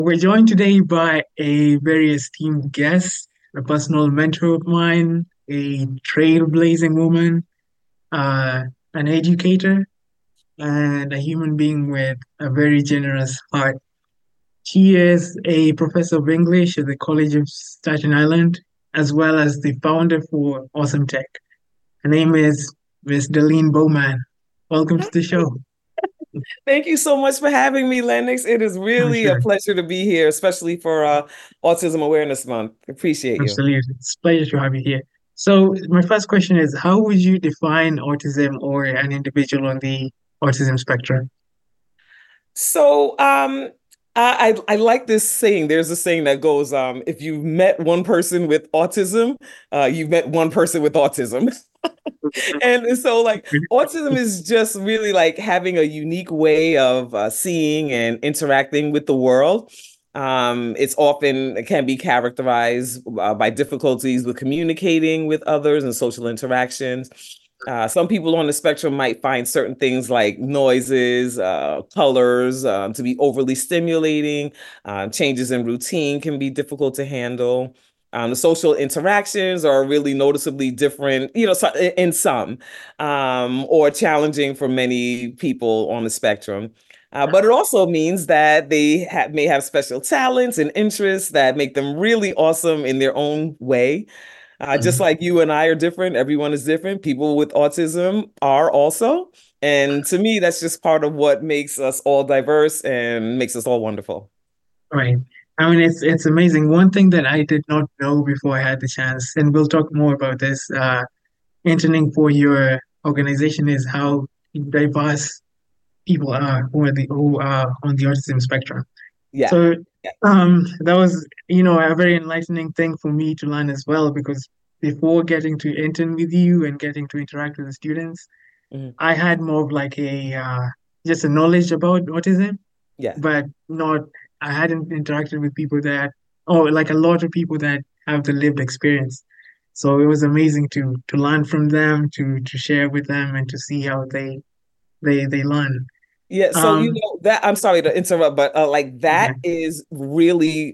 We're joined today by a very esteemed guest, a personal mentor of mine, a trailblazing woman, uh, an educator, and a human being with a very generous heart. She is a professor of English at the College of Staten Island, as well as the founder for Awesome Tech. Her name is Miss Darlene Bowman. Welcome to the show. Thank you so much for having me, Lennox. It is really a Sure. pleasure to be here, especially for Autism Awareness Month. Appreciate you. Absolutely. It's a pleasure to have you here. So, my first question is, how would you define autism or an individual on the autism spectrum? So, I like this saying. There's a saying that goes, if you've met one person with autism, you've met one person with autism. And so, like, autism is just really like having a unique way of seeing and interacting with the world. It can be characterized by difficulties with communicating with others and social interactions. Some people on the spectrum might find certain things like noises, colors to be overly stimulating. Changes in routine can be difficult to handle. The social interactions are really noticeably different, in some, or challenging for many people on the spectrum. But it also means that may have special talents and interests that make them really awesome in their own way. Just Mhm. like you and I are different, everyone is different. People with autism are also. And to me, that's just part of what makes us all diverse and makes us all wonderful. Right. I mean, it's amazing. One thing that I did not know before I had the chance, and we'll talk more about this, interning for your organization is how diverse people are who are on the autism spectrum. Yeah. So, Yeah. that was, a very enlightening thing for me to learn as well, because before getting to intern with you and getting to interact with the students, Mhm. I had more of like just a knowledge about autism, Yeah. but not, I hadn't interacted with people that, or like a lot of people that have the lived experience. So it was amazing to learn from them, to share with them, and to see how they learn. Yeah, so Um, that I'm sorry to interrupt, but like okay. that is really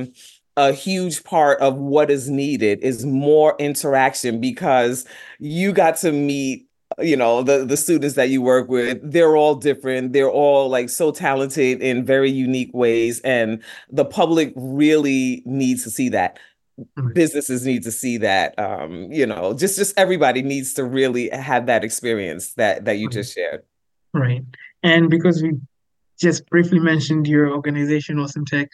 a huge part of what is needed is more interaction because you got to meet, the students that you work with. They're all different. They're all like so talented in very unique ways, and the public really needs to see that. Businesses need to see that. Just everybody needs to really have that experience that you just shared. Right. And because we just briefly mentioned your organization, Awesome Tech,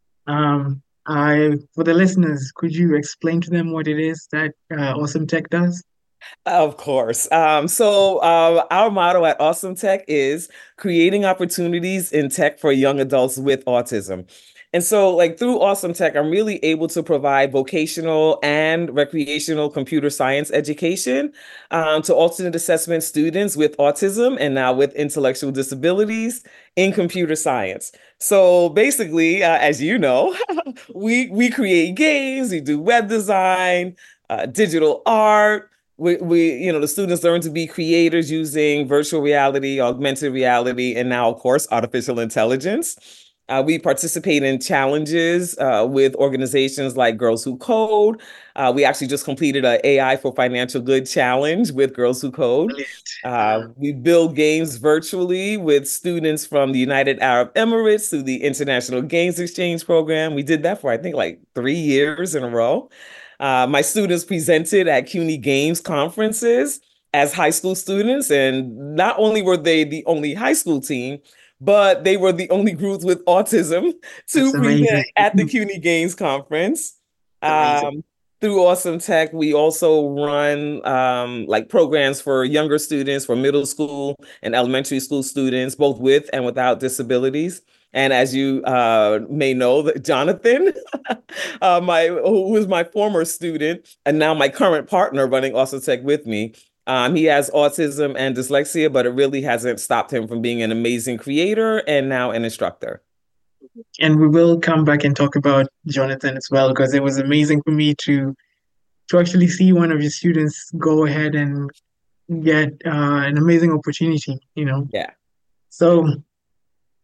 for the listeners, could you explain to them what it is that Awesome Tech does? Of course. Our motto at Awesome Tech is creating opportunities in tech for young adults with autism. And so, like through Awesome Tech, I'm really able to provide vocational and recreational computer science education to alternate assessment students with autism and now with intellectual disabilities in computer science. So basically, as you know, we create games, we do web design, digital art. The students learn to be creators using virtual reality, augmented reality, and now, of course, artificial intelligence. We participate in challenges with organizations like Girls Who Code. We actually just completed an AI for Financial Good challenge with Girls Who Code. Brilliant. We build games virtually with students from the United Arab Emirates through the International Games Exchange Program. We did that for, I think, like 3 years in a row. My students presented at CUNY Games conferences as high school students, and not only were they the only high school team, but they were the only groups with autism That's to present amazing. at the CUNY Games conference. Amazing. Through Awesome Tech, we also run like programs for younger students, for middle school and elementary school students, both with and without disabilities. And as you may know, that Jonathan, who was my former student and now my current partner running Awesome Tech with me, he has autism and dyslexia, but it really hasn't stopped him from being an amazing creator and now an instructor. And we will come back and talk about Jonathan as well, because it was amazing for me to actually see one of your students go ahead and get an amazing opportunity. Yeah. So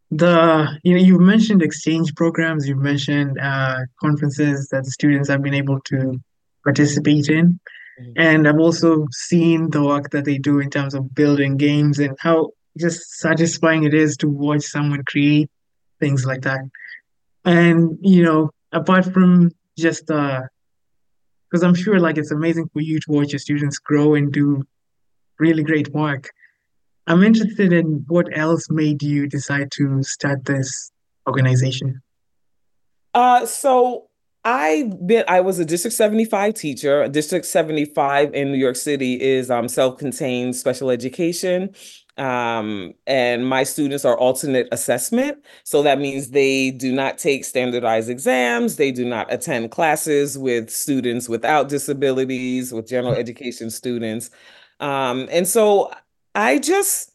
you've mentioned exchange programs, you've mentioned conferences that the students have been able to participate in. Mhm. And I've also seen the work that they do in terms of building games and how just satisfying it is to watch someone create things like that. And, apart from just, because I'm sure like it's amazing for you to watch your students grow and do really great work. I'm interested in what else made you decide to start this organization. So I was a District 75 teacher. District 75 in New York City is self-contained special education. And my students are alternate assessment. So that means they do not take standardized exams. They do not attend classes with students without disabilities, with general education students. And so I just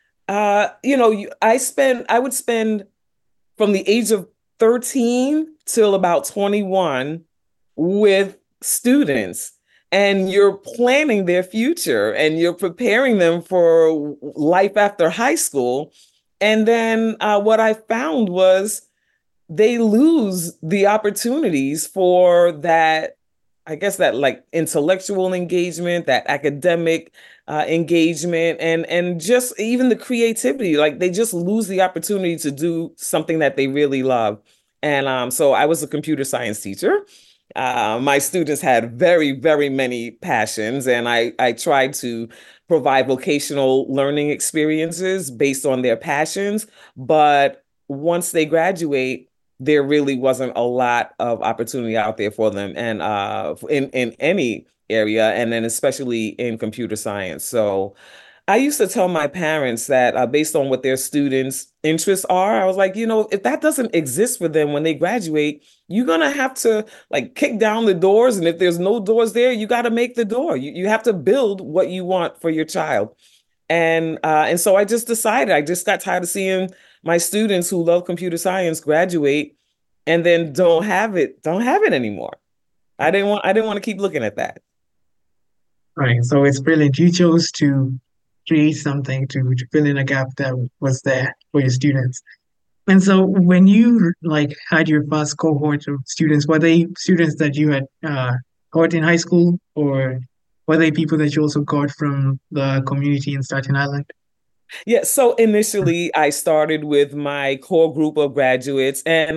I would spend from the age of 13 till about 21 with students, and you're planning their future and you're preparing them for life after high school. And then what I found was they lose the opportunities for that, I guess, that like intellectual engagement, that academic engagement, and just even the creativity. Like they just lose the opportunity to do something that they really love. And so I was a computer science teacher. My students had very, very many passions, and I tried to provide vocational learning experiences based on their passions. But once they graduate, there really wasn't a lot of opportunity out there for them, and in any area, and then especially in computer science. So I used to tell my parents that based on what their students' interests are, I was like, if that doesn't exist for them when they graduate, you're gonna have to like kick down the doors, and if there's no doors there, you got to make the door. You have to build what you want for your child. And so I just decided, I just got tired of seeing my students who love computer science graduate and then don't have it anymore. I didn't want to keep looking at that. Right. So it's brilliant. You chose to create something to fill in a gap that was there for your students. And so when you like had your first cohort of students, were they students that you had taught in high school, or were they people that you also got from the community in Staten Island? Yeah, so initially I started with my core group of graduates, and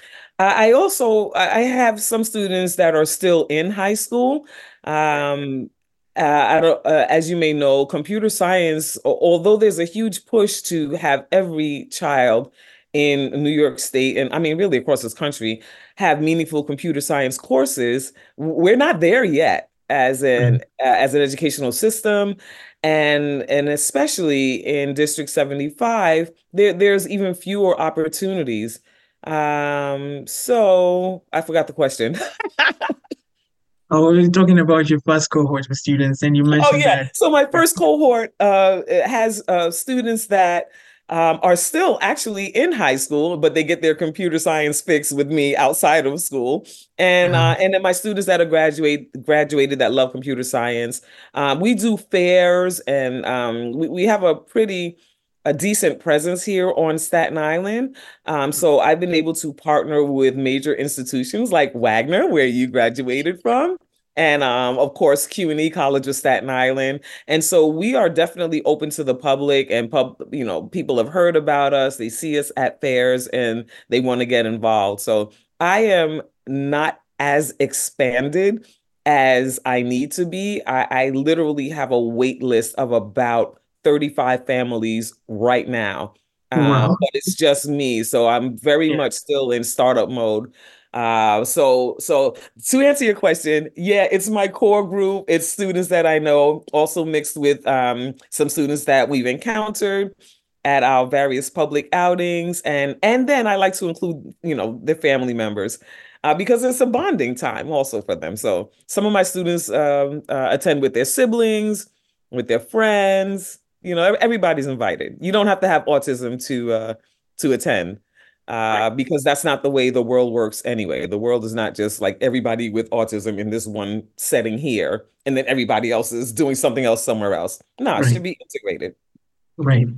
I have some students that are still in high school. I don't, as you may know, computer science, although there's a huge push to have every child in New York State, and I mean really across this country, have meaningful computer science courses, we're not there yet Mhm. as an educational system. And especially in District 75, there's even fewer opportunities. So I forgot the question. Oh, we were talking about your first cohort of students, and you Oh mentioned yeah. that. So my first cohort it has students that are still actually in high school, but they get their computer science fix with me outside of school. And then my students that are graduated that love computer science. We do fairs, and we have a decent presence here on Staten Island. So I've been able to partner with major institutions like Wagner, where you graduated from, and of course CUNY College of Staten Island. And so we are definitely open to the public, and people have heard about us, they see us at fairs, and they want to get involved. So I am not as expanded as I need to be. I literally have a wait list of about 35 families right now. Wow. But it's just me, so I'm very Yeah. much still in startup mode. So to answer your question, yeah, it's my core group. It's students that I know, also mixed with some students that we've encountered at our various public outings, and then I like to include, their family members, because it's a bonding time also for them. So some of my students attend with their siblings, with their friends. Everybody's invited. You don't have to have autism to attend, Right. because that's not the way the world works anyway. The world is not just like everybody with autism in this one setting here, and then everybody else is doing something else somewhere else. No, it Right. should be integrated. Right.